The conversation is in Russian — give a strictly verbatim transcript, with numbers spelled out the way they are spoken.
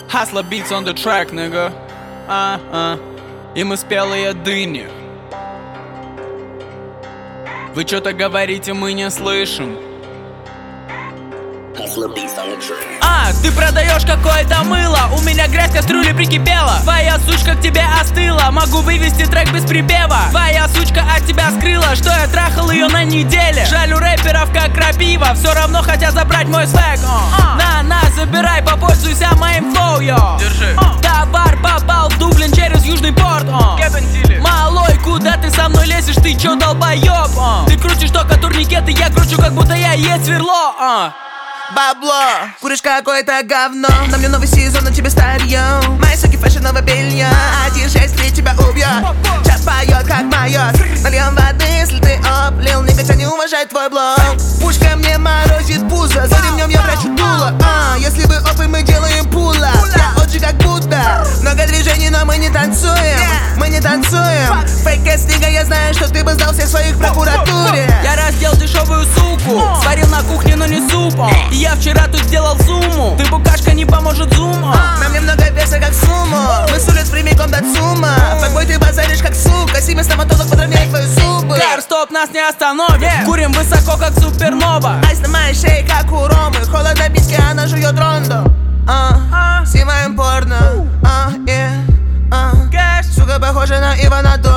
Hustler beats on the track, nigga. А-а. И мы спелые дыни. Вы что-то говорите, мы не слышим. А, ты продаешь какое-то мыло. У меня грязь в кастрюле прикипела. Твоя сучка к тебе остыла. Могу вывести трек без припева. Твоя сучка от тебя скрыла, что я трахал ее на неделе. Жаль, у рэперов как крапива. Все равно хотят забрать мой свэг. На, на, забирай, попользуйся моим флоу, йо. Держи. Товар попал в Дублин через Южный порт. Малой, куда ты со мной лезешь? Ты чё, долбоёб? Ты крутишь только турникеты, я кручу, как будто я есть сверло. Бабло, куришь какое-то говно. На мне новый сезон, на тебе старье. Мои суки фэшнового белья. Один шесть три тебя убьет. Чат поет, как майор. Нальем воды, если ты облил. Не хотя не уважать твой блог. Пушка мне морозит пузо. За ремнем я прячу дуло. А, если вы опы, мы делаем пула. Я оджи как Будда. Много движений, но мы не танцуем. Мы не танцуем. Фейк-эс, нига, я знаю, что ты бы сдал всех своих прокуратуре. Я раздел дешевую суку. Сварил на кухне, но не суп. И я вчера тут сделал сумму. Ты букашка, не поможет зуму. На мне много веса, как сумо. Мы сулят прямиком до цума. Факбой, ты базаришь, как сука. Симен стоматолог подровняет твои зубы. Кар-стоп нас не остановит. yeah. Курим высоко, как супернова. Айс на моей шее, как у Ромы. Холодно биски, она жует рондо. А, снимаем порно. А, yeah, а. Сука, похожа на Ивана Дорна.